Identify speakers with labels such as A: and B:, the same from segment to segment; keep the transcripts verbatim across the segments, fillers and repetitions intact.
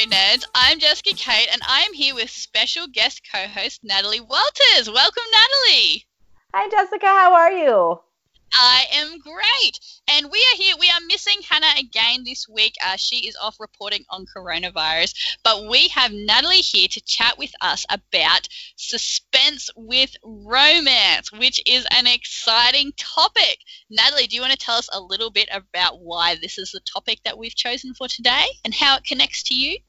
A: Story Nerds. I'm Jessica Kate, and I am here with special guest co-host Natalie Walters. Welcome, Natalie.
B: Hi, Jessica. How are you?
A: I am great. And we are here. We are missing Hannah again this week. Uh, she is off reporting on coronavirus. But we have Natalie here to chat with us about suspense with romance, which is an exciting topic. Natalie, do you want to tell us a little bit about why this is the topic that we've chosen for today and how it connects to you?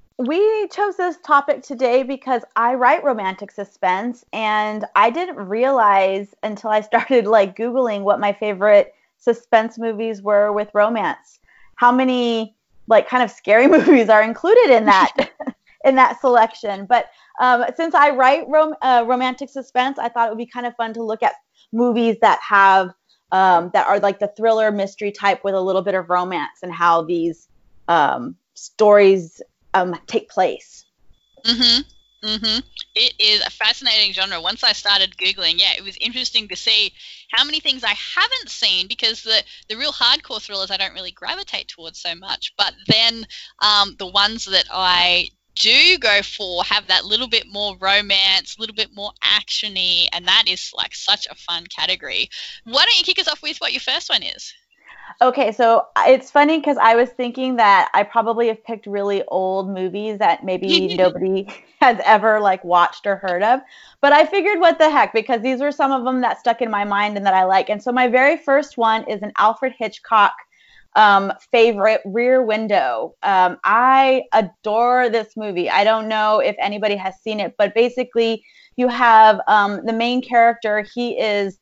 B: We chose this topic today because I write romantic suspense, and I didn't realize until I started like Googling what my favorite suspense movies were with romance, how many like kind of scary movies are included in that in that selection. But um, since I write rom- uh, romantic suspense, I thought it would be kind of fun to look at movies that have um, that are like the thriller mystery type with a little bit of romance, and how these um, stories Um, take place.
A: Mhm. Mhm. It is a fascinating genre. Once I started Googling, yeah, it was interesting to see how many things I haven't seen, because the the real hardcore thrillers I don't really gravitate towards so much. But then um, the ones that I do go for have that little bit more romance, a little bit more actiony, and that is like such a fun category. Why don't you kick us off with what your first one is?
B: Okay, so it's funny because I was thinking that I probably have picked really old movies that maybe nobody has ever like watched or heard of. But I figured what the heck, because these were some of them that stuck in my mind and that I like. And so my very first one is an Alfred Hitchcock um, favorite, Rear Window. Um, I adore this movie. I don't know if anybody has seen it, but basically you have um, the main character. He is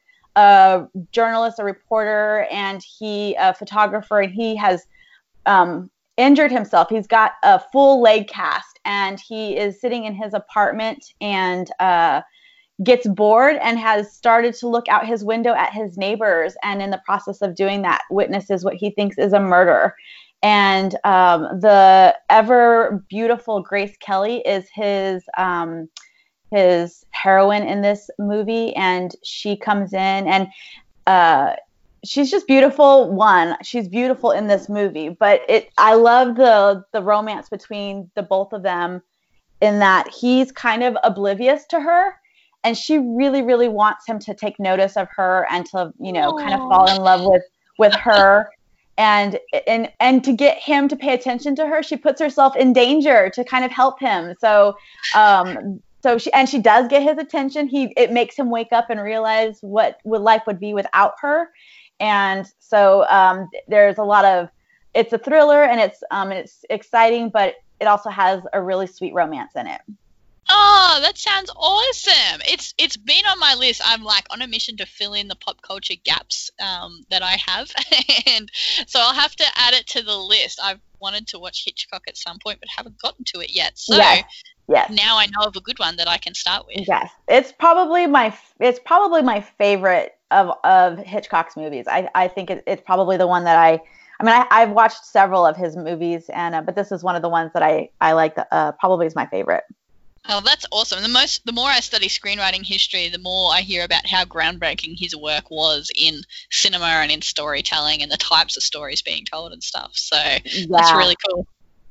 B: a journalist, a reporter, and he a photographer, and he has um, injured himself. He's got a full leg cast, and he is sitting in his apartment and uh, gets bored and has started to look out his window at his neighbors, and in the process of doing that, witnesses what he thinks is a murder. And um, the ever beautiful Grace Kelly is his um, his heroine in this movie, and she comes in, and uh, she's just beautiful. One, she's beautiful in this movie, but it I love the the romance between the both of them, in that he's kind of oblivious to her, and she really, really wants him to take notice of her and to, you know,
A: Aww.
B: kind of fall in love with with her. And and and to get him to pay attention to her, she puts herself in danger to kind of help him. So um, so she and she does get his attention. He it makes him wake up and realize what would life would be without her. And so um, there's a lot of it's a thriller, and it's um, it's exciting, but it also has a really sweet romance in it.
A: Oh, that sounds awesome. It's it's been on my list. I'm like on a mission to fill in the pop culture gaps um, that I have. And so I'll have to add it to the list. I've wanted to watch Hitchcock at some point, but haven't gotten to it yet. So
B: yes. Yes.
A: Now I know of a good one that I can start with.
B: Yes. It's probably my it's probably my favorite of, of Hitchcock's movies. I, I think it, it's probably the one that I I mean, I, I've watched several of his movies, and uh, but this is one of the ones that I, I like, uh, probably is my favorite.
A: Oh, that's awesome. The most, the more I study screenwriting history, the more I hear about how groundbreaking his work was in cinema and in storytelling and the types of stories being told and stuff. So yeah. That's really cool.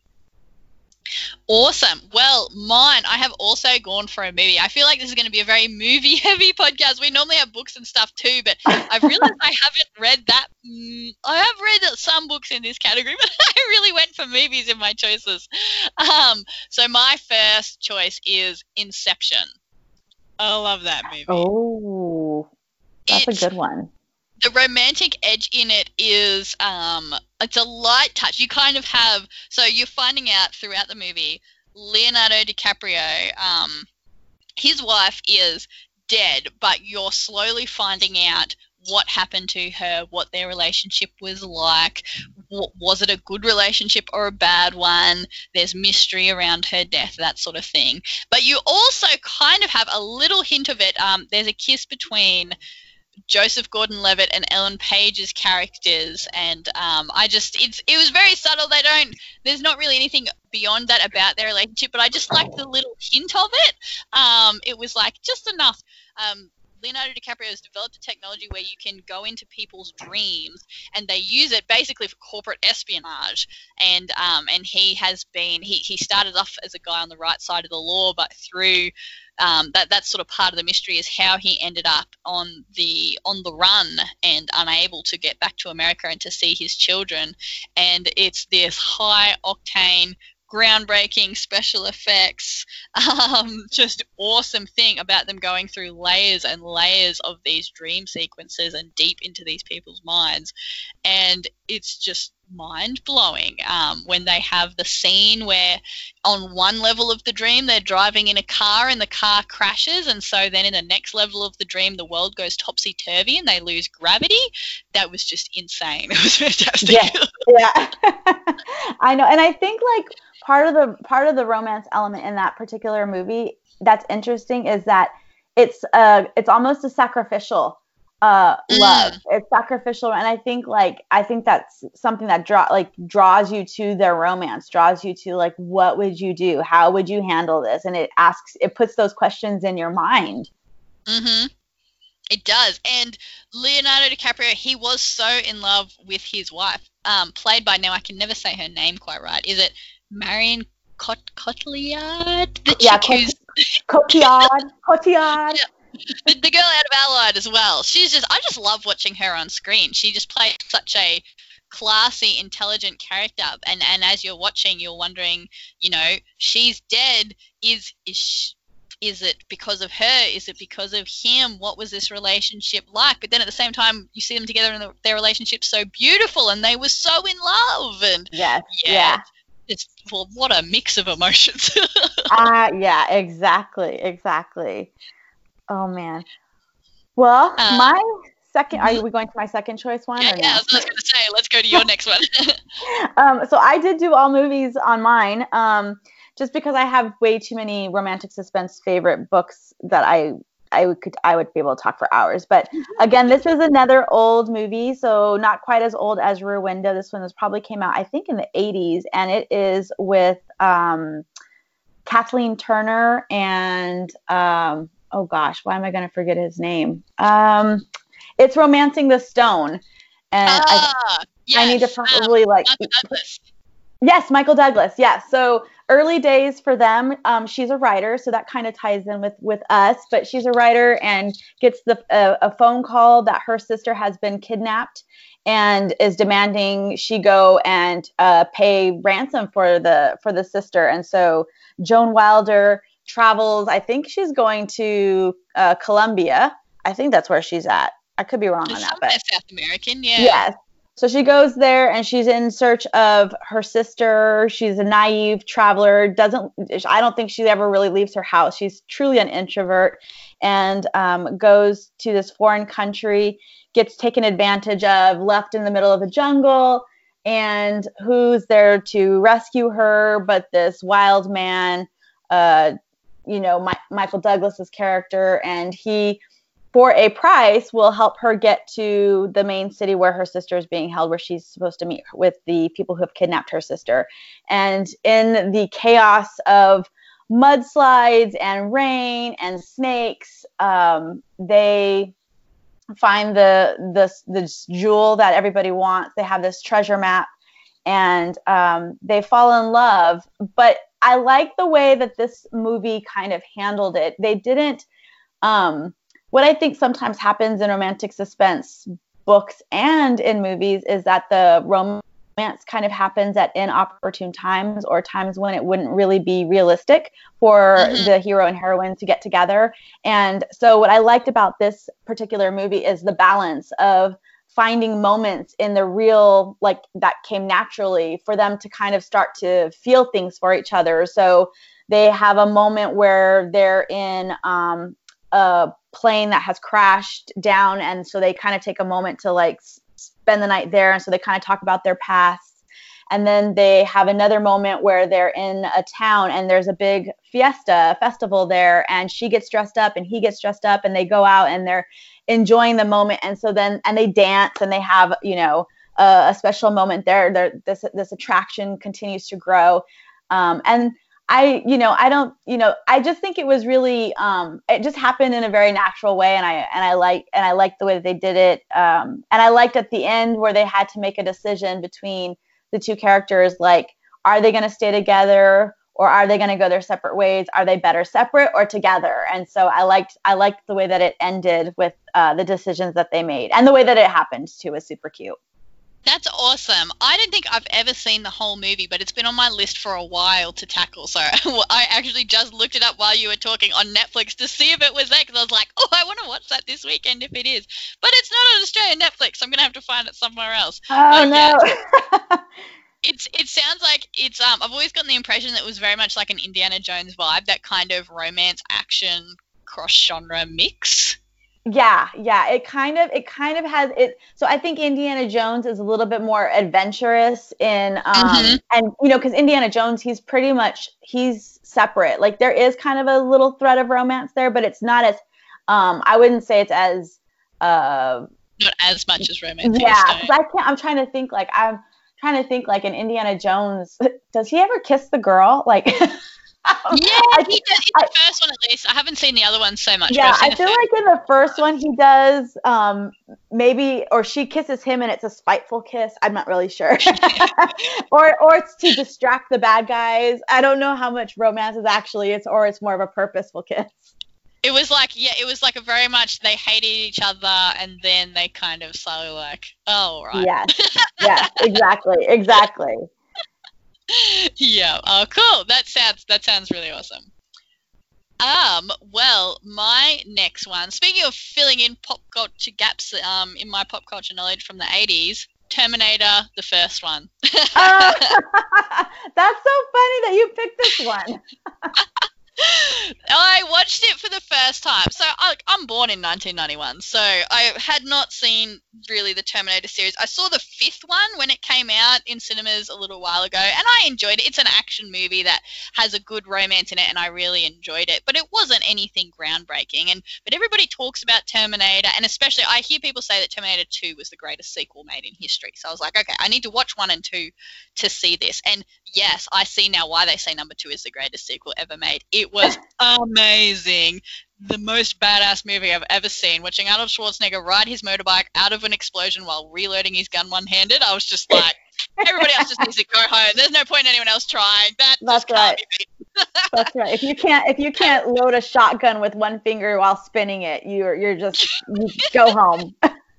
A: Awesome. Well, mine, I have also gone for a movie. I feel like this is going to be a very movie-heavy podcast. We normally have books and stuff too, but I've realized I haven't read that. Mm, I have read some books in this category, but I really went for movies in my choices. Um, so my first choice is Inception. I love that movie.
B: Oh, that's it's, a good one.
A: The romantic edge in it is um, it's a light touch. You kind of have, so you're finding out throughout the movie, Leonardo DiCaprio, um, his wife is dead, but you're slowly finding out what happened to her, what their relationship was like. What, was it a good relationship or a bad one? There's mystery around her death, that sort of thing. But you also kind of have a little hint of it. Um, there's a kiss between Joseph Gordon-Levitt and Ellen Page's characters, and um, I just it's it was very subtle. They don't there's not really anything beyond that about their relationship, but I just liked the little hint of it. Um, it was like just enough. Um, Leonardo DiCaprio has developed a technology where you can go into people's dreams, and they use it basically for corporate espionage. And um, and he has been he, he started off as a guy on the right side of the law, but through um, that that's sort of part of the mystery is how he ended up on the on the run and unable to get back to America and to see his children. And it's this high octane, groundbreaking special effects, um, just awesome thing about them going through layers and layers of these dream sequences and deep into these people's minds. And it's just mind blowing um, when they have the scene where on one level of the dream they're driving in a car and the car crashes, and so then in the next level of the dream the world goes topsy-turvy and they lose gravity. That was just insane. It was fantastic.
B: Yeah, yeah. I know. And I think like part of the part of the romance element in that particular movie that's interesting is that it's uh it's almost a sacrificial uh love. Mm. It's sacrificial, and I think like I think that's something that draw like draws you to their romance, draws you to like what would you do? How would you handle this? And it asks it puts those questions in your mind.
A: Mhm. It does. And Leonardo DiCaprio, he was so in love with his wife, um, played by, now I can never say her name quite right. Is it Marion Cot- Cotillard? The
B: yeah,
A: chick
B: Cotillard. Cotillard.
A: Yeah. The, the girl out of Allied as well. She's just, I just love watching her on screen. She just plays such a classy, intelligent character. And, and as you're watching, you're wondering, you know, she's dead. Is, is she, Is it because of her? Is it because of him? What was this relationship like? But then at the same time, you see them together and the, their relationship's so beautiful and they were so in love. And
B: yes,
A: yeah,
B: yeah.
A: It's, well, what a mix of emotions.
B: uh, yeah, exactly, exactly. Oh, man. Well, um, my second, are we going to my second choice one?
A: Yeah,
B: or
A: yeah,
B: no?
A: I was going to say, let's go to your next one.
B: um, so I did do all movies on mine. Um, just because I have way too many romantic suspense favorite books that I I could I would be able to talk for hours. But again, this is another old movie, so not quite as old as Rear Window. This one was probably came out I think in the eighties, and it is with um, Kathleen Turner and um, oh gosh, why am I going to forget his name? Um, it's Romancing the Stone, and
A: ah,
B: I,
A: yes,
B: I need to probably
A: um,
B: like. Yes, Michael Douglas. Yes. So early days for them. Um, she's a writer, so that kind of ties in with, with us. But she's a writer and gets the uh, a phone call that her sister has been kidnapped and is demanding she go and uh, pay ransom for the for the sister. And so Joan Wilder travels. I think she's going to uh, Colombia. I think that's where she's at. I could be wrong on that, but
A: South American. Yeah.
B: Yes. So she goes there and she's in search of her sister. She's a naive traveler. Doesn't I don't think she ever really leaves her house. She's truly an introvert, and um, goes to this foreign country, gets taken advantage of, left in the middle of the jungle, and who's there to rescue her but this wild man, uh, you know, My- Michael Douglas's character, and he, for a price, will help her get to the main city where her sister is being held, where she's supposed to meet with the people who have kidnapped her sister. And in the chaos of mudslides and rain and snakes, um, they find the, the the jewel that everybody wants. They have this treasure map, and um, they fall in love. But I like the way that this movie kind of handled it. They didn't... Um, What I think sometimes happens in romantic suspense books and in movies is that the romance kind of happens at inopportune times, or times when it wouldn't really be realistic for mm-hmm. the hero and heroine to get together. And so what I liked about this particular movie is the balance of finding moments in the real, like that came naturally for them to kind of start to feel things for each other. So they have a moment where they're in um, a plane that has crashed down, and so they kind of take a moment to like spend the night there, and so they kind of talk about their past. And then they have another moment where they're in a town and there's a big fiesta, festival there, and she gets dressed up and he gets dressed up, and they go out and they're enjoying the moment. And so then and they dance, and they have, you know, a, a special moment there. There this this attraction continues to grow. Um, and I, you know, I don't, you know, I just think it was really, um, it just happened in a very natural way. And I, and I like, and I liked the way that they did it. Um, and I liked at the end where they had to make a decision between the two characters, like, are they going to stay together or are they going to go their separate ways? Are they better separate or together? And so I liked, I liked the way that it ended with uh, the decisions that they made, and the way that it happened too was super cute.
A: That's awesome. I don't think I've ever seen the whole movie, but it's been on my list for a while to tackle. So I actually just looked it up while you were talking on Netflix to see if it was there, because I was like, oh, I want to watch that this weekend if it is. But it's not on Australian Netflix. I'm going to have to find it somewhere else.
B: Oh, but, no.
A: Yeah, it's it sounds like it's, um, I've always gotten the impression that it was very much like an Indiana Jones vibe, that kind of romance, action, cross-genre mix.
B: Yeah, yeah. It kind of, it kind of has it. So I think Indiana Jones is a little bit more adventurous in, um, mm-hmm. and you know, because Indiana Jones, he's pretty much he's separate. Like there is kind of a little thread of romance there, but it's not as, um, I wouldn't say it's as, uh,
A: not as much as romance.
B: Yeah, because I can't. I'm trying to think. Like I'm trying to think. Like in Indiana Jones, does he ever kiss the girl? Like.
A: Yeah, he does in the first one at least. I haven't seen the other ones so much.
B: Yeah, I feel like in the first one he does, um, maybe, or she kisses him and it's a spiteful kiss. I'm not really sure. or or it's to distract the bad guys. I don't know how much romance is actually, it's or it's more of a purposeful kiss.
A: It was like, yeah, it was like a very much they hated each other and then they kind of slowly like, oh, right.
B: Yes, yes, exactly, exactly.
A: Yeah. Oh, cool. That sounds that sounds really awesome. Um. Well, my next one. Speaking of filling in pop culture gaps, um, in my pop culture knowledge from the eighties, Terminator, the first one.
B: uh, that's so funny that you picked this one.
A: I watched it for the first time. So I, I'm born in nineteen ninety-one, so I had not seen really the Terminator series. I saw the fifth one when it came out in cinemas a little while ago, and I enjoyed it. It's an action movie that has a good romance in it, and I really enjoyed it. But it wasn't anything groundbreaking. And but everybody talks about Terminator, and especially I hear people say that Terminator two was the greatest sequel made in history. So I was like, okay, I need to watch one and two to see this. And yes, I see now why they say number two is the greatest sequel ever made. It was amazing. The most badass movie I've ever seen. Watching Arnold Schwarzenegger ride his motorbike out of an explosion while reloading his gun one-handed, I was just like, everybody else just needs to go home. There's no point in anyone else trying. That
B: That's
A: just can't
B: right.
A: be
B: That's right. If you can't, if you can't load a shotgun with one finger while spinning it, you're you're just you go home.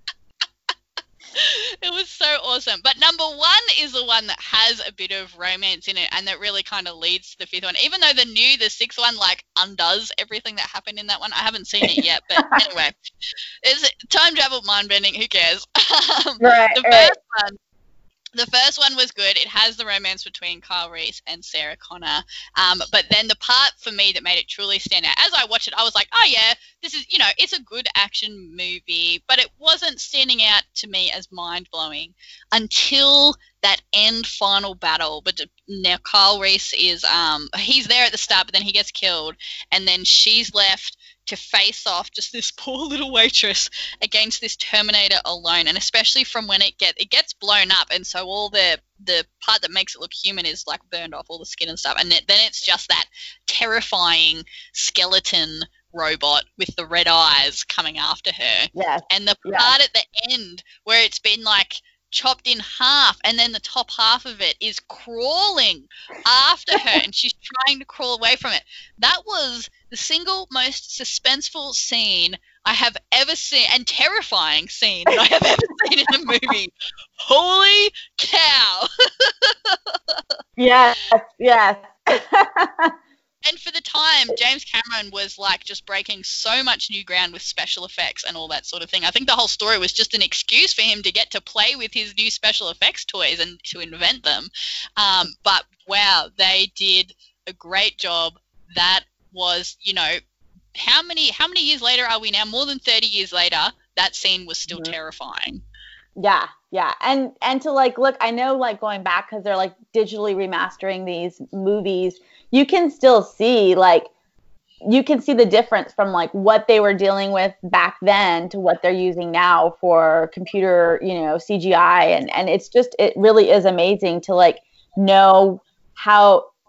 A: It was so awesome. But number one is the one that has a bit of romance in it and that really kind of leads to the fifth one. Even though the new, the sixth one, like, undoes everything that happened in that one. I haven't seen it yet, but anyway. It's time travel, mind-bending, who cares? um,
B: right,
A: the
B: right.
A: first one. The first one was good. It has the romance between Kyle Reese and Sarah Connor. Um, but then the part for me that made it truly stand out, as I watched it, I was like, oh, yeah, this is, you know, it's a good action movie, but it wasn't standing out to me as mind-blowing until that end final battle. But now Kyle Reese is, um, he's there at the start, but then he gets killed, and then she's left to face off just this poor little waitress against this Terminator alone, and especially from when it get it gets blown up, and so all the the part that makes it look human is like burned off, all the skin and stuff, and then it's just that terrifying skeleton robot with the red eyes coming after her.
B: Yes.
A: And the
B: Yeah.
A: part at the end where it's been like chopped in half, and then the top half of it is crawling after her and she's trying to crawl away from it. That was the single most suspenseful scene I have ever seen, and terrifying scene that I have ever seen in a movie. Holy cow.
B: Yes, yes.
A: And for the time, James Cameron was like just breaking so much new ground with special effects and all that sort of thing. I think the whole story was just an excuse for him to get to play with his new special effects toys and to invent them. Um, but wow, they did a great job. That was, you know, how many how many years later are we now? More than thirty years later, that scene was still mm-hmm. terrifying.
B: Yeah, yeah. And and to like look, I know like going back because they're like digitally remastering these movies, you can still see like you can see the difference from like what they were dealing with back then to what they're using now for computer, you know, C G I, and and it's just it really is amazing to like know how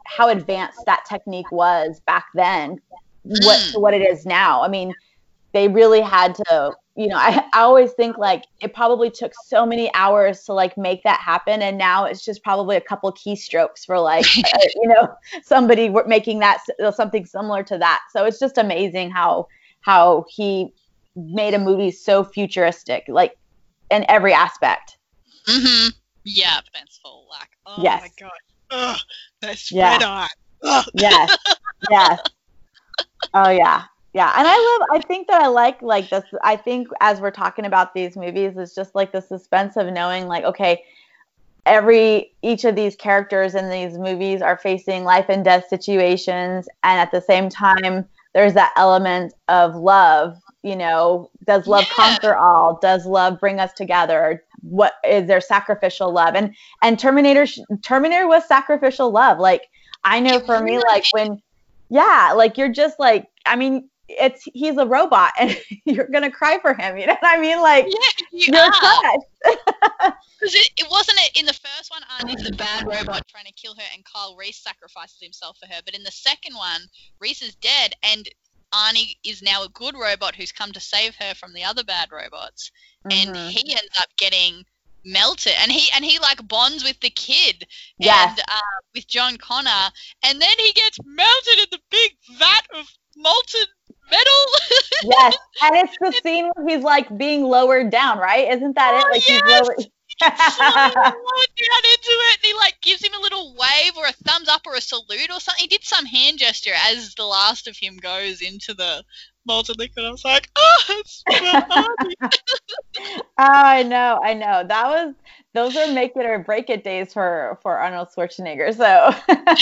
B: how advanced that technique was back then, what
A: Mm.
B: what it is now. I mean, they really had to, you know, I, I always think like it probably took so many hours to like make that happen. And now it's just probably a couple keystrokes for like, uh, you know, somebody w- making that s- something similar to that. So it's just amazing how, how he made a movie so futuristic, like in every aspect.
A: Mm-hmm. Yeah, fanciful. Like, oh
B: Yes.
A: my god. Ugh, that's
B: Yeah.
A: red eye. Ugh.
B: Yes. Yes. Oh yeah. Yeah. And I love, I think that I like, like this, I think as we're talking about these movies, it's just like the suspense of knowing like, okay, every, each of these characters in these movies are facing life and death situations. And at the same time, there's that element of love, you know, does love
A: Yeah.
B: conquer all? Does love bring us together? What is there sacrificial love? And, and Terminator, Terminator was sacrificial love. Like, I know
A: It
B: for me,
A: really
B: like when, yeah, like you're just like, I mean, it's, he's a robot and you're going to cry for him. You know what I mean? Like,
A: Yeah, you
B: you're
A: are.
B: touched.
A: Because it, it wasn't it in the first one, Arnie's the bad robot trying to kill her, and Kyle Reese sacrifices himself for her. But in the second one, Reese is dead, and Arnie is now a good robot who's come to save her from the other bad robots. And
B: Mhm.
A: he ends up getting melted, and he and he like bonds with the kid
B: Yes.
A: and uh, with John Connor, and then he gets melted in the big vat of molten metal.
B: Yes. And it's the scene where he's like being lowered down, right? Isn't that
A: Oh,
B: it? Like
A: yes.
B: he's lowered.
A: So lowered down into it, and he like gives him a little wave or a thumbs up or a salute or something. He did some hand gesture as the last of him goes into the molten liquid. I was like, oh, it's well, Arnie.
B: Oh, I know, I know. That was those are make it or break it days for for Arnold Schwarzenegger. So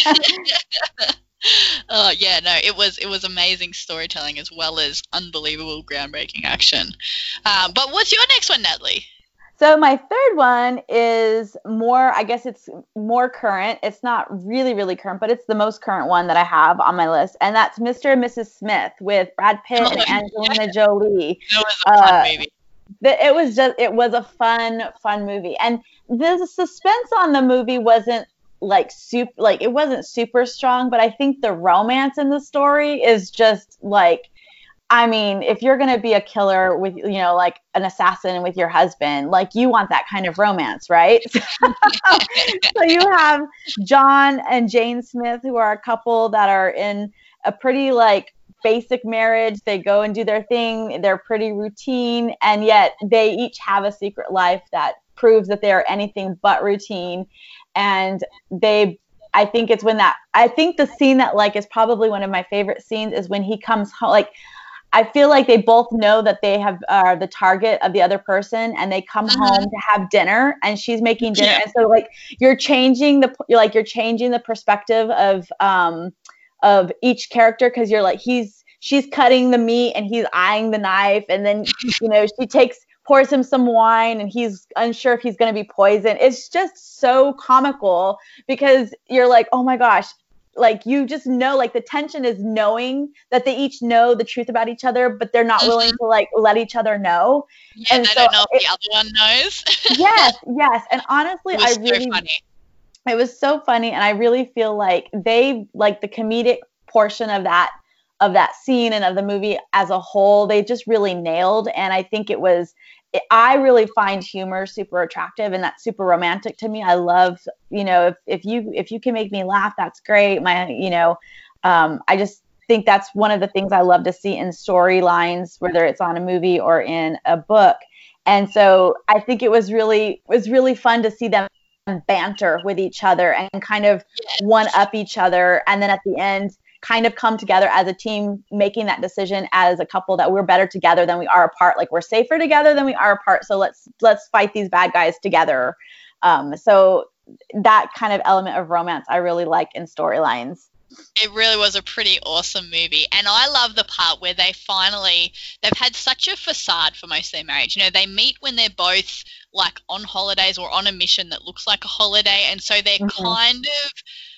A: Oh yeah, no, it was it was amazing storytelling as well as unbelievable groundbreaking action. Um, but what's your next one, Natalie?
B: So my third one is more, I guess it's more current. It's not really, really current, but it's the most current one that I have on my list. And that's Mister and Missus Smith with Brad Pitt
A: Oh,
B: and
A: yeah.
B: Angelina Jolie.
A: That was a fun
B: Uh,
A: movie.
B: The, it was just, it was a fun, fun movie. And the suspense on the movie wasn't like super, like it wasn't super strong, but I think the romance in the story is just like, I mean, if you're going to be a killer with, you know, like an assassin with your husband, like you want that kind of romance, right? So you have John and Jane Smith, who are a couple that are in a pretty like basic marriage. They go and do their thing. They're pretty routine. And yet they each have a secret life that proves that they are anything but routine. And they, I think it's when that, I think the scene that like is probably one of my favorite scenes is when he comes home, like, I feel like they both know that they have are the target of the other person, and they come
A: Mhm.
B: home to have dinner, and she's making dinner,
A: Yeah.
B: and so like you're changing the you're like you're changing the perspective of um of each character because you're like he's she's cutting the meat and he's eyeing the knife, and then you know she takes pours him some wine and he's unsure if he's going to be poisoned. It's just so comical because you're like, oh my gosh. Like you just know, like the tension is knowing that they each know the truth about each other, but they're not willing to like let each other know.
A: Yeah,
B: And
A: they
B: so
A: don't know if
B: it-
A: the other one knows.
B: Yes, yes. And honestly,
A: It was
B: I really,
A: so funny.
B: it was so funny, and I really feel like they like the comedic portion of that of that scene and of the movie as a whole. They just really nailed, and I think it was. I really find humor super attractive, and that's super romantic to me. I love, you know, if, if you if you can make me laugh, that's great. My, you know, um, I just think that's one of the things I love to see in storylines, whether it's on a movie or in a book. And so I think it was really it was really fun to see them banter with each other and kind of one up each other, and then at the end kind of come together as a team, making that decision as a couple that we're better together than we are apart. Like we're safer together than we are apart. So let's let's fight these bad guys together. Um, so that kind of element of romance I really like in storylines.
A: It really was a pretty awesome movie. And I love the part where they finally, they've had such a facade for most of their marriage. You know, they meet when they're both like on holidays or on a mission that looks like a holiday. And so they're
B: Mhm.
A: kind of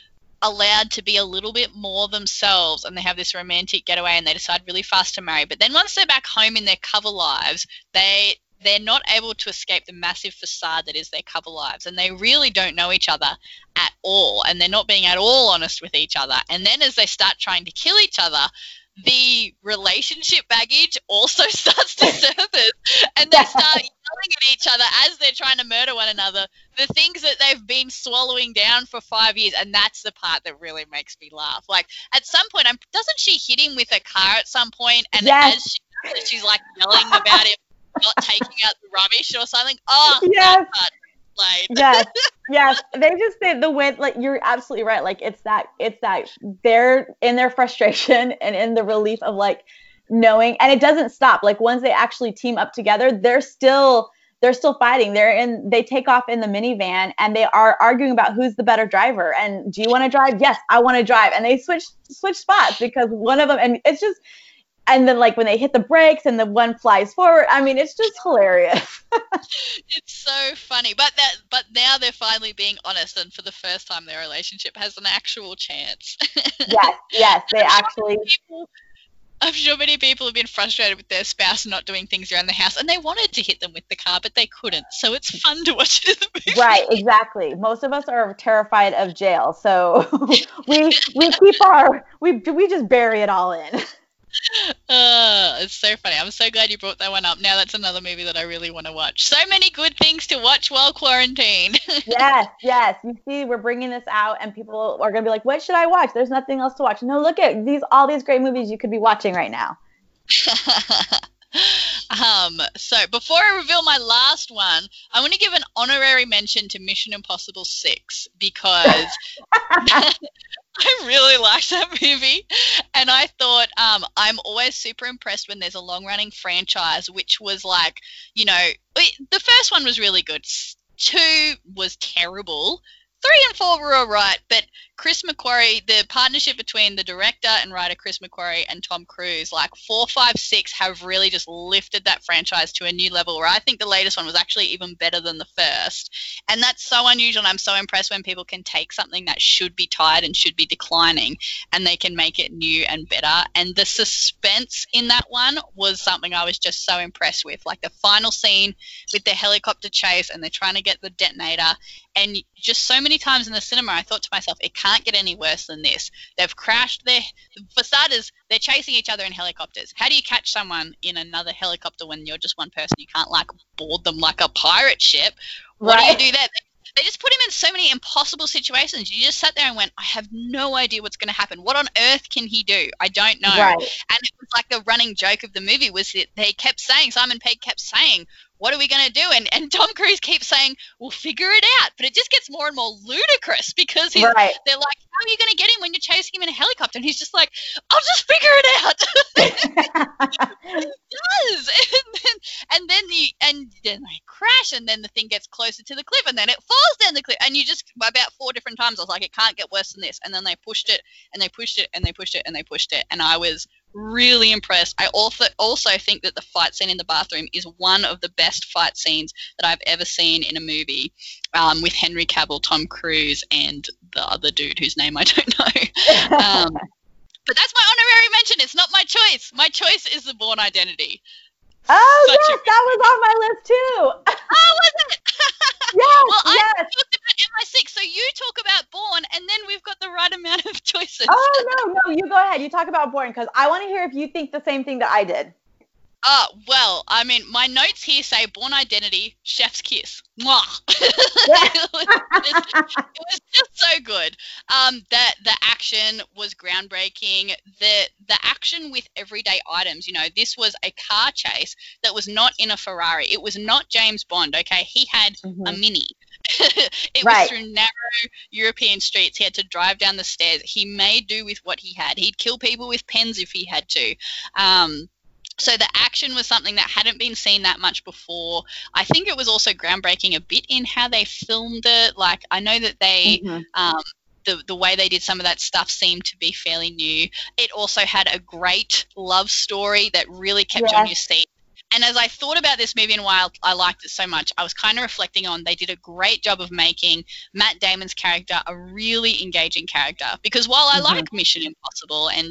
A: allowed to be a little bit more themselves, and they have this romantic getaway and they decide really fast to marry. But then once they're back home in their cover lives, they they're not able to escape the massive facade that is their couple lives, and they really don't know each other at all, and they're not being at all honest with each other. And then as they start trying to kill each other, the relationship baggage also starts to surface, and they start yelling at each other as they're trying to murder one another, the things that they've been swallowing down for five years. And that's the part that really makes me laugh. Like, at some point, um, doesn't she hit him with a car at some point? And
B: yes.
A: as she does it, she's like yelling about him not taking out the rubbish or something. Oh,
B: yes.
A: that part played.
B: Yes, yes. They just say the win. Like, you're absolutely right. Like, it's that, it's that they're in their frustration and in the relief of like knowing, and it doesn't stop. Like, once they actually team up together, they're still, they're still fighting. They're in, they take off in the minivan and they are arguing about who's the better driver. And do you want to drive? Yes, I want to drive. And they switch, switch spots because one of them, and it's just, and then like when they hit the brakes and the one flies forward, I mean, it's just hilarious.
A: It's so funny, but that, but now they're finally being honest, and for the first time, their relationship has an actual chance.
B: Yes, yes, they
A: I'm
B: actually.
A: Sure people, I'm sure many people have been frustrated with their spouse not doing things around the house, and they wanted to hit them with the car, but they couldn't. So it's fun to watch it in the movie.
B: Right, exactly. Most of us are terrified of jail, so we we keep our we we just bury it all in.
A: Uh, it's so funny. I'm so glad you brought that one up. Now that's another movie that I really want to watch. So many good things to watch while quarantined.
B: Yes, yes. You see, we're bringing this out, and people are going to be like, what should I watch? There's nothing else to watch. No, look at these, all these great movies you could be watching right now.
A: um, so before I reveal my last one, I want to give an honorary mention to Mission Impossible six because I really liked that movie, and I thought um, I'm always super impressed when there's a long-running franchise, which was like, you know, it, the first one was really good. Two was terrible. Three and four were all right, but Chris McQuarrie, the partnership between the director and writer Chris McQuarrie and Tom Cruise, like four, five, six have really just lifted that franchise to a new level where I think the latest one was actually even better than the first. And that's so unusual, and I'm so impressed when people can take something that should be tired and should be declining and they can make it new and better. And the suspense in that one was something I was just so impressed with. Like the final scene with the helicopter chase and they're trying to get the detonator, and just so many times in the cinema I thought to myself, it can't get any worse than this. They've crashed their, for starters, they're chasing each other in helicopters. How do you catch someone in another helicopter when you're just one person? You can't like board them like a pirate ship. What
B: Right.
A: do you do there? They just put him in so many impossible situations. You just sat there and went, I have no idea what's going to happen. What on earth can he do? I don't know.
B: Right.
A: And it was like the running joke of the movie was that they kept saying, Simon Pegg kept saying, what are we going to do? And and Tom Cruise keeps saying, we'll figure it out. But it just gets more and more ludicrous because he's,
B: Right.
A: they're like, how are you going to get him when you're chasing him in a helicopter? And he's just like, I'll just figure it out. He does. And then, and then the and then they crash, and then the thing gets closer to the cliff, and then it falls down the cliff. And you just, about four different times, I was like, it can't get worse than this. And then they pushed it, and they pushed it, and they pushed it, and they pushed it. And I was really impressed. I also also think that the fight scene in the bathroom is one of the best fight scenes that I've ever seen in a movie, um, with Henry Cavill, Tom Cruise, and the other dude whose name I don't know. Um, but that's my honorary mention. It's not my choice. My choice is The Bourne Identity.
B: Oh,
A: Such
B: yes,
A: a-
B: that was on my list too.
A: Oh, was it?
B: Yes,
A: Well, I
B: yes.
A: talked about M I six, so you talk about Bourne, and then we've got the right amount of choices.
B: Oh, no, no, you go ahead. You talk about Bourne because I want to hear if you think the same thing that I did.
A: Oh, well, I mean, my notes here say Bourne Identity, Chef's Kiss. Mwah. it, was just, it was just so good. Um, that the action was groundbreaking. The the action with everyday items. You know, this was a car chase that was not in a Ferrari. It was not James Bond. Okay, he had
B: Mhm.
A: a Mini. It
B: Right.
A: was through narrow European streets. He had to drive down the stairs. He made do with what he had. He'd kill people with pens if he had to. Um, So the action was something that hadn't been seen that much before. I think it was also groundbreaking a bit in how they filmed it. Like, I know that they,
B: Mhm.
A: um, the, the way they did some of that stuff seemed to be fairly new. It also had a great love story that really kept you on
B: Yes.
A: your seat. And as I thought about this movie and why I liked it so much, I was kind of reflecting on they did a great job of making Matt Damon's character a really engaging character. Because while I
B: Mhm.
A: like Mission Impossible and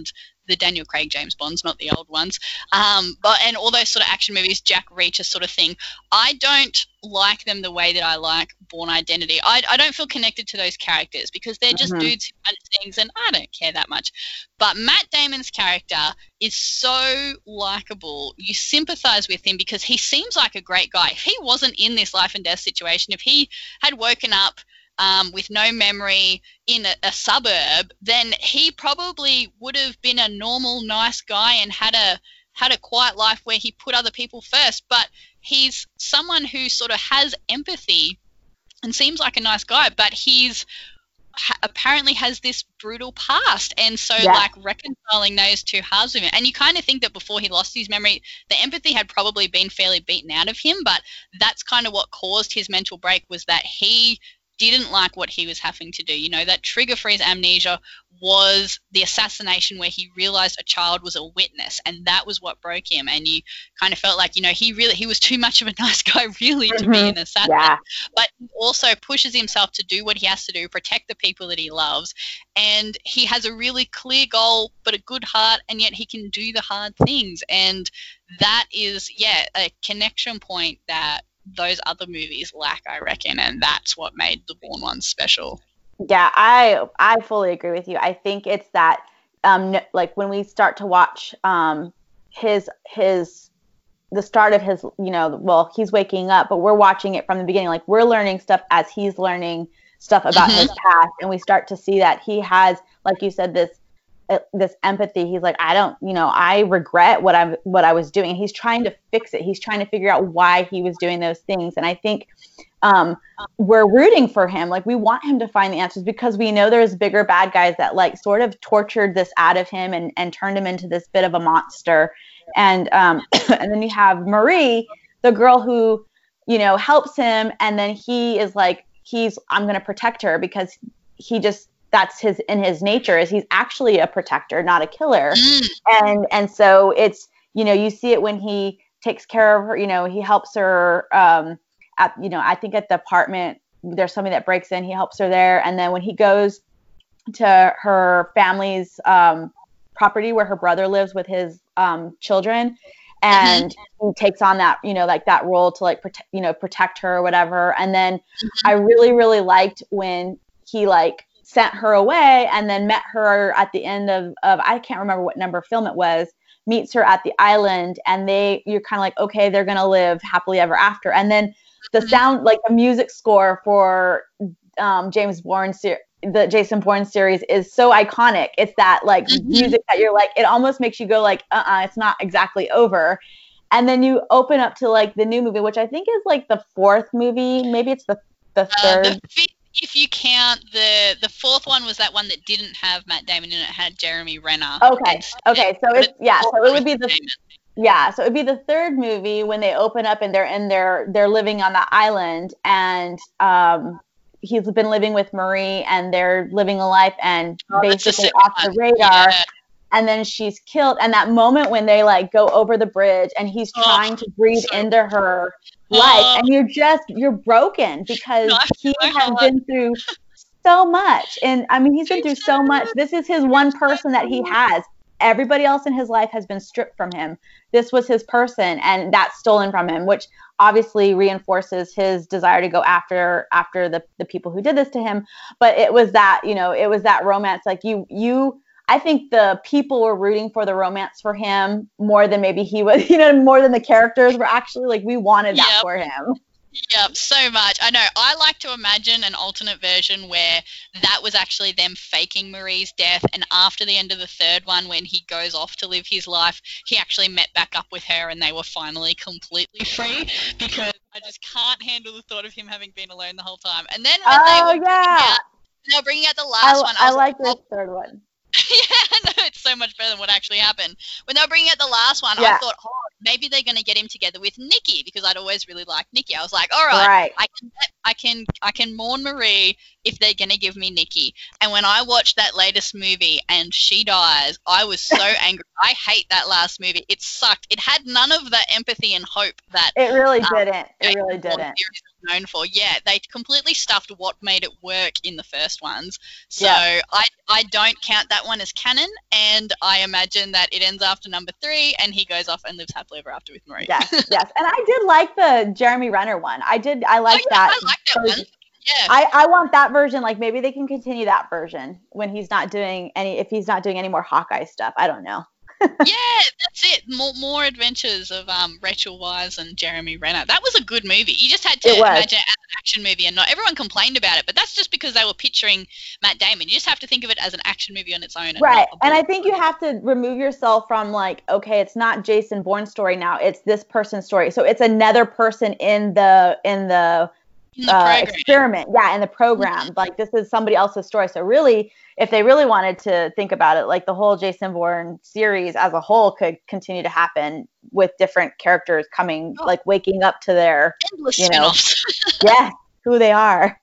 A: the Daniel Craig James Bonds, not the old ones. Um, but and all those sort of action movies, Jack Reacher sort of thing. I don't like them the way that I like Bourne Identity. I, I don't feel connected to those characters because they're just
B: Mhm.
A: dudes who punch things, and I don't care that much. But Matt Damon's character is so likable. You sympathize with him because he seems like a great guy. If he wasn't in this life and death situation, if he had woken up um, with no memory in a, a suburb, then he probably would have been a normal, nice guy and had a had a quiet life where he put other people first. But he's someone who sort of has empathy and seems like a nice guy, but he's ha- apparently has this brutal past, and so
B: Yeah.
A: like reconciling those two halves of him, and you kind of think that before he lost his memory, the empathy had probably been fairly beaten out of him, but that's kind of what caused his mental break, was that he didn't like what he was having to do. You know, that trigger for his amnesia was the assassination where he realized a child was a witness, and that was what broke him. And you kind of felt like, you know, he really he was too much of a nice guy really to be
B: Mhm.
A: an assassin.
B: Yeah.
A: But he also pushes himself to do what he has to do, protect the people that he loves, and he has a really clear goal but a good heart, and yet he can do the hard things. And that is, yeah, a connection point that those other movies lack, I reckon, and that's what made the Bourne ones special.
B: Yeah, I I fully agree with you. I think it's that um n- like when we start to watch um his his the start of his, you know, well, he's waking up, but we're watching it from the beginning. Like we're learning stuff as he's learning stuff about
A: Mhm.
B: his past, and we start to see that he has, like you said, this uh, this empathy. He's like, I don't, you know, I regret what I'm what I was doing. He's trying to fix it. He's trying to figure out why he was doing those things. And I think um, we're rooting for him. Like we want him to find the answers because we know there's bigger bad guys that like sort of tortured this out of him and, and turned him into this bit of a monster. And um, and then you have Marie, the girl who, you know, helps him, and then he is like, he's I'm going to protect her because he just that's his in his nature is he's actually a protector, not a killer.
A: Mm.
B: And and so it's, you know, you see it when he takes care of her, you know, he helps her um at, you know, I think at the apartment there's somebody that breaks in, he helps her there, and then when he goes to her family's um property where her brother lives with his um children, and he takes on that, you know, like that role to like protect, you know, protect her or whatever. And then I really really liked when he like sent her away and then met her at the end of, of I can't remember what number film it was, meets her at the island, and they you're kind of like, okay, they're gonna live happily ever after. And then the sound, like the music score for um, James Bourne ser- the Jason Bourne series is so iconic. It's that like
A: Mhm.
B: music that you're like, it almost makes you go like, uh-uh, it's not exactly over. And then you open up to like the new movie, which I think is like the fourth movie, maybe it's the the
A: Uh,
B: third.
A: the fifth, if you count the the fourth one, was that one that didn't have Matt Damon in it, had Jeremy Renner.
B: Okay,
A: instead.
B: okay, so
A: But
B: it's yeah,
A: fourth
B: so it
A: one
B: would be
A: was
B: the
A: Damon.
B: Yeah, so it'd be the third movie when they open up and they're in their they're living on the island, and um he's been living with Marie and they're living a life and
A: Oh, that's the
B: basically
A: second
B: off the
A: one.
B: radar,
A: Yeah.
B: and then she's killed. And that moment when they like go over the bridge and he's
A: Oh,
B: trying to breathe
A: so
B: into her
A: Oh.
B: life, and you're just you're broken because
A: Knife
B: he
A: in my
B: has
A: heart.
B: been through so much. And I mean, he's been through so much.
A: Jesus.
B: This is his one person that he has. Everybody else in his life has been stripped from him. This was his person, and that's stolen from him, which obviously reinforces his desire to go after after the, the people who did this to him. But it was that, you know, it was that romance. Like you you I think the people were rooting for the romance for him more than maybe he was, you know, more than the characters were actually like, we wanted that
A: Yep.
B: for him.
A: Yep, so much. I know. I like to imagine an alternate version where that was actually them faking Marie's death, and after the end of the third one, when he goes off to live his life, he actually met back up with her and they were finally completely free, because I just can't handle the thought of him having been alone the whole time. And then when they
B: Oh
A: were bringing
B: yeah.
A: out, they were bringing out the
B: I,
A: last one, I
B: I
A: was
B: like
A: like,
B: this
A: oh,
B: third one.
A: yeah, I know, it's so much better than what actually happened. When they were bringing out the last one,
B: Yeah.
A: I thought, oh, maybe they're going to get him together with Nikki, because I'd always really liked Nikki. I was like, all right,
B: Right.
A: I can, I can, I can mourn Marie if they're going to give me Nikki. And when I watched that latest movie and she dies, I was so angry. I hate that last movie. It sucked. It had none of the empathy and hope that
B: It really
A: um,
B: didn't. It
A: Jason
B: really
A: Bourne
B: didn't.
A: series known for. Yeah, they completely stuffed what made it work in the first ones. So
B: Yeah.
A: I I don't count that one as canon, and I imagine that it ends after number three, and he goes off and lives happily ever after with Marie.
B: Yes, yes. And I did like the Jeremy Renner one. I did. I liked
A: Oh, yeah,
B: that.
A: I like that
B: version.
A: one. Yeah.
B: I, I want that version. Like maybe they can continue that version when he's not doing any, if he's not doing any more Hawkeye stuff. I don't know.
A: Yeah, that's it. More more adventures of um, Rachel Weisz and Jeremy Renner. That was a good movie. You just had to
B: It was.
A: imagine it as an action movie, and not everyone complained about it, but that's just because they were picturing Matt Damon. You just have to think of it as an action movie on its own. And
B: Right.
A: not a
B: And I
A: book.
B: think you have to remove yourself from like, okay, it's not Jason Bourne's story now. It's this person's story. So it's another person in the, in the,
A: In the
B: uh,
A: program.
B: experiment. Yeah. In the program. Like this is somebody else's story. So really, if they really wanted to think about it, like the whole Jason Bourne series as a whole could continue to happen with different characters coming,
A: Oh.
B: like waking up to their,
A: Endless
B: you know,
A: spin-offs.
B: yes, who they are.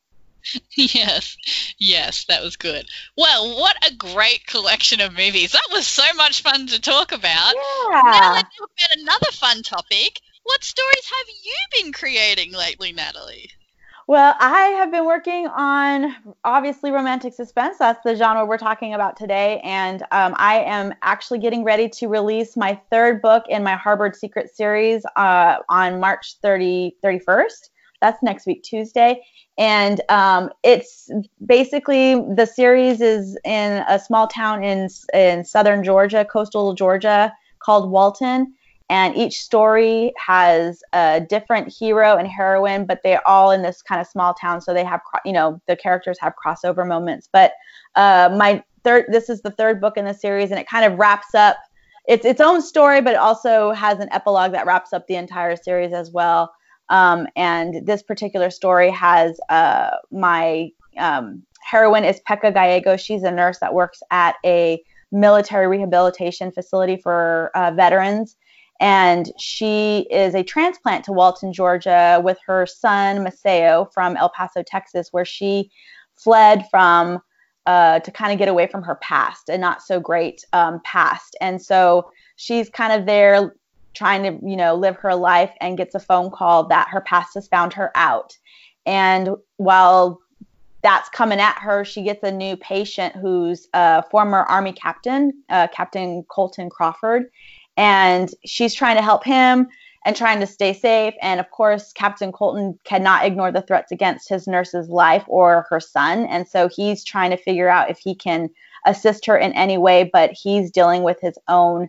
A: Yes, yes, that was good. Well, what a great collection of movies. That was so much fun to talk about. Now
B: Yeah.
A: let's talk about another fun topic. What stories have you been creating lately, Natalie?
B: Well, I have been working on obviously romantic suspense. That's the genre we're talking about today. And um, I am actually getting ready to release my third book in my Harbored Secret series uh, on March thirtieth, thirty-first. That's next week, Tuesday. And um, it's basically, the series is in a small town in in southern Georgia, coastal Georgia, called Walton. And each story has a different hero and heroine, but they're all in this kind of small town. So they have, you know, the characters have crossover moments. But uh, my third, this is the third book in the series, and it kind of wraps up. It's its own story, but it also has an epilogue that wraps up the entire series as well. Um, and this particular story has uh, my um, heroine is Pekka Gallego. She's a nurse that works at a military rehabilitation facility for uh, veterans. And she is a transplant to Walton, Georgia, with her son, Maceo, from El Paso, Texas, where she fled from uh, to kind of get away from her past, and not so great um, past. And so she's kind of there trying to, you know, live her life, and gets a phone call that her past has found her out. And while that's coming at her, she gets a new patient who's a former Army captain, uh, Captain Colton Crawford. And she's trying to help him and trying to stay safe. And of course, Captain Colton cannot ignore the threats against his nurse's life or her son. And so he's trying to figure out if he can assist her in any way, but he's dealing with his own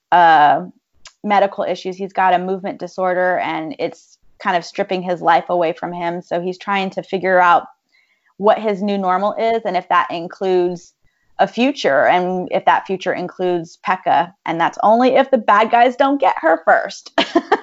B: uh, medical issues. He's got a movement disorder, and it's kind of stripping his life away from him. So he's trying to figure out what his new normal is, and if that includes a future, and if that future includes Pekka, and that's only if the bad guys don't get her first.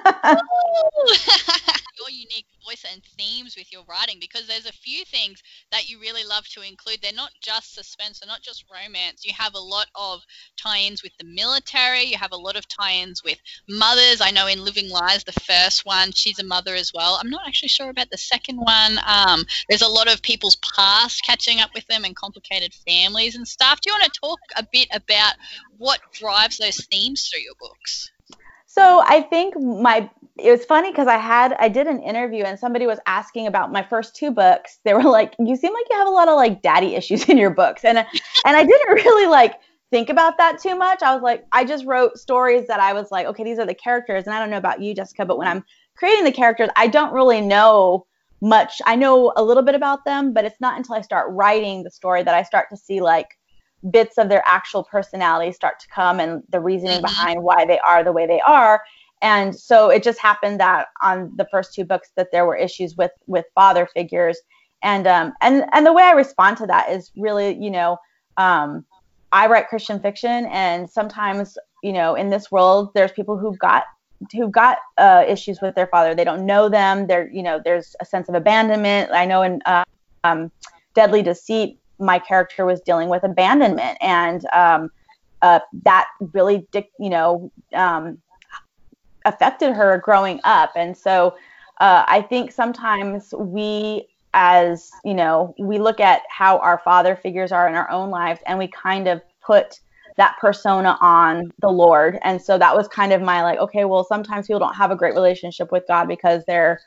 A: Your unique voice and themes with your writing, because there's a few things that you really love to include. They're not just suspense, they're not just romance. You have a lot of tie-ins with the military, you have a lot of tie-ins with mothers. I know in Living Lies, the first one, she's a mother as well. I'm not actually sure about the second one. Um, there's a lot of people's past catching up with them, and complicated families and stuff. Do you want to talk a bit about what drives those themes through your books?
B: So I think my, it was funny because I had, I did an interview, and somebody was asking about my first two books. They were like, you seem like you have a lot of like daddy issues in your books. And, and I didn't really like think about that too much. I was like, I just wrote stories that I was like, okay, these are the characters. And I don't know about you, Jessica, but when I'm creating the characters, I don't really know much. I know a little bit about them, but it's not until I start writing the story that I start to see like bits of their actual personality start to come, and the reasoning
A: Mm-hmm.
B: behind why they are the way they are. And so it just happened that on the first two books that there were issues with with father figures, and um and and the way I respond to that is really, you know, um I write Christian fiction, and sometimes, you know, in this world there's people who've got who've got uh, issues with their father. They don't know them. They're, you know, there's a sense of abandonment. I know in uh, um, Deadly Deceit, my character was dealing with abandonment, and um, uh, that really, you know, um, affected her growing up. And so uh, I think sometimes we, as, you know, we look at how our father figures are in our own lives, and we kind of put that persona on the Lord. And so that was kind of my like, okay, well, sometimes people don't have a great relationship with God because they're,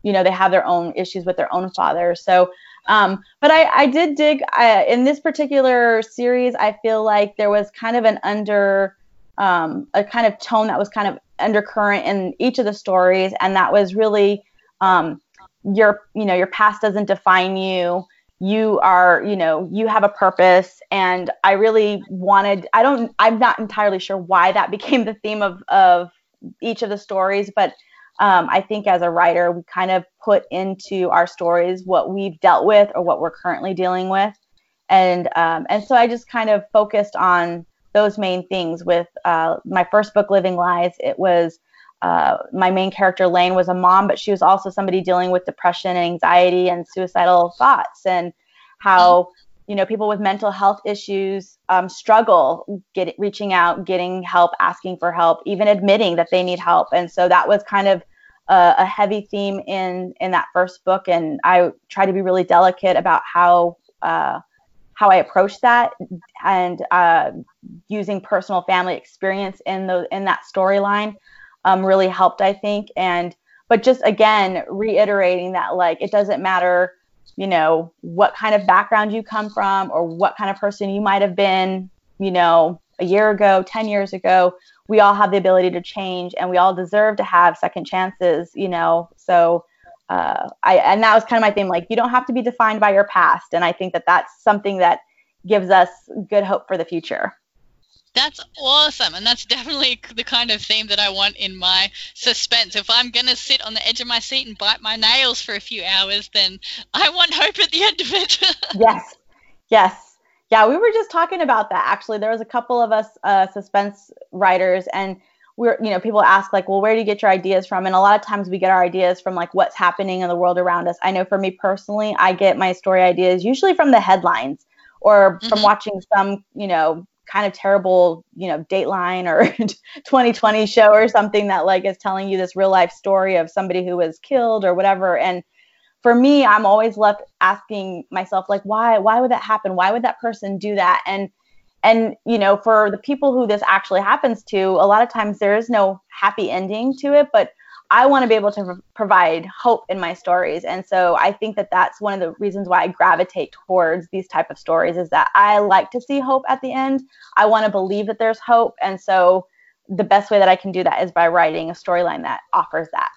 B: you know, they have their own issues with their own father. So, um, but I, I did dig uh, in this particular series. I feel like there was kind of an under, um, a kind of tone that was kind of undercurrent in each of the stories. And that was really, um, your, you know, your past doesn't define you. You are, you know, you have a purpose. And I really wanted, I don't, I'm not entirely sure why that became the theme of, of each of the stories, but um, I think as a writer, we kind of put into our stories what we've dealt with or what we're currently dealing with. And, um, and so I just kind of focused on those main things with uh, my first book, Living Lies. It was uh, my main character, Lane, was a mom, but she was also somebody dealing with depression and anxiety and suicidal thoughts, and how, you know, people with mental health issues um, struggle get, reaching out, getting help, asking for help, even admitting that they need help. And so that was kind of a, a heavy theme in, in that first book. And I try to be really delicate about how, uh, how I approach that, and uh, using personal family experience in the, in that storyline um, really helped, I think. And, but just again, reiterating that, like, it doesn't matter, you know, what kind of background you come from or what kind of person you might have been, you know, a year ago, ten years ago. We all have the ability to change, and we all deserve to have second chances, you know. So uh, I, and that was kind of my thing, like, you don't have to be defined by your past. And I think that that's something that gives us good hope for the future.
A: That's awesome. And that's definitely the kind of theme that I want in my suspense. If I'm going to sit on the edge of my seat and bite my nails for a few hours, then I want hope at the end of it.
B: Yes. Yes. Yeah, we were just talking about that, actually. There was a couple of us uh, suspense writers, and we're, you know, people ask, like, well, where do you get your ideas from? And a lot of times we get our ideas from, like, what's happening in the world around us. I know for me personally, I get my story ideas usually from the headlines or from mm-hmm. watching some, you know, kind of terrible, you know, Dateline or twenty twenty show or something that, like, is telling you this real life story of somebody who was killed or whatever. And for me, I'm always left asking myself, like, why, why would that happen? Why would that person do that? And, and, you know, for the people who this actually happens to, a lot of times there is no happy ending to it, but I want to be able to pro- provide hope in my stories. And so I think that that's one of the reasons why I gravitate towards these type of stories, is that I like to see hope at the end. I want to believe that there's hope. And so the best way that I can do that is by writing a storyline that offers that.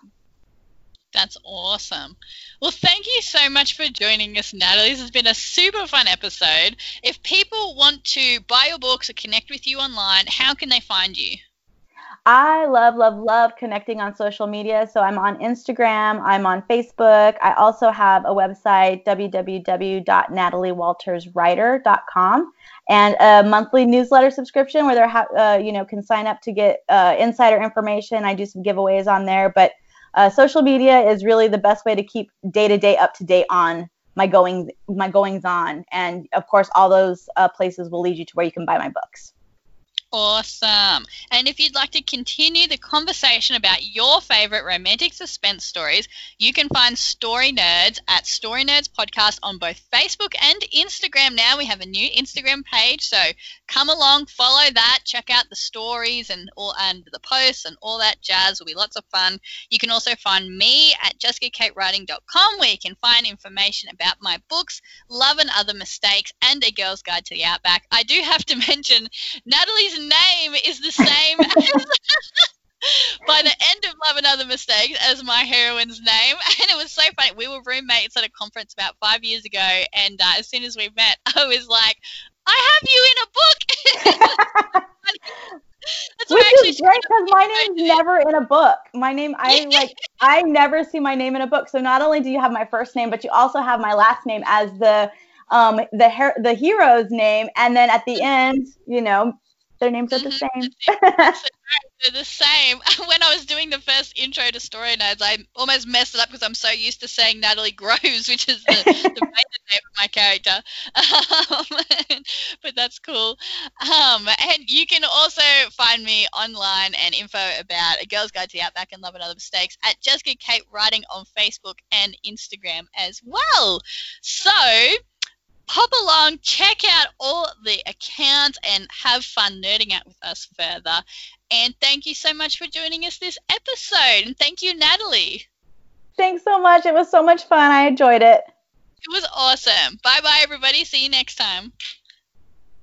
A: That's awesome. Well, thank you so much for joining us, Natalie. This has been a super fun episode. If people want to buy your books or connect with you online, how can they find you?
B: I love, love, love connecting on social media. So I'm on Instagram. I'm on Facebook. I also have a website, w w w dot natalie walters writer dot com, and a monthly newsletter subscription where they ha- uh, you know, can sign up to get uh, insider information. I do some giveaways on there, but uh, social media is really the best way to keep day to day up to date on my going my goings on. And of course, all those uh, places will lead you to where you can buy my books.
A: Awesome. And if you'd like to continue the conversation about your favorite romantic suspense stories, you can find Story Nerds at Story Nerds Podcast on both Facebook and Instagram. Now we have a new Instagram page, so come along, follow that, check out the stories and all and the posts and all that jazz. Will be lots of fun. You can also find me at jessica kate writing dot com, where you can find information about my books, Love and Other Mistakes, and A Girl's Guide to the Outback. I do have to mention Natalie's name is the same as by the end of Love and Other Mistakes as my heroine's name. And it was so funny. We were roommates at a conference about five years ago, and uh, as soon as we met, I was like, I have you in a book. That's
B: Which is great, because my name's never in a book. My name, I like, I never see my name in a book. So not only do you have my first name, but you also have my last name as the um the her- the hero's name, and then at the end, you know, their names are the
A: mm-hmm.
B: same.
A: They're the same. When I was doing the first intro to Story Nerds, I almost messed it up because I'm so used to saying Natalie Groves, which is the, the maiden name of my character. Um, but that's cool. Um, and you can also find me online and info about A Girl's Guide to the Outback and Love and Other Mistakes at Jessica Kate Writing on Facebook and Instagram as well. So hop along, check out all the accounts, and have fun nerding out with us further. And thank you so much for joining us this episode. And thank you, Natalie.
B: Thanks so much. It was so much fun. I enjoyed it.
A: It was awesome. Bye bye, everybody. See you next time.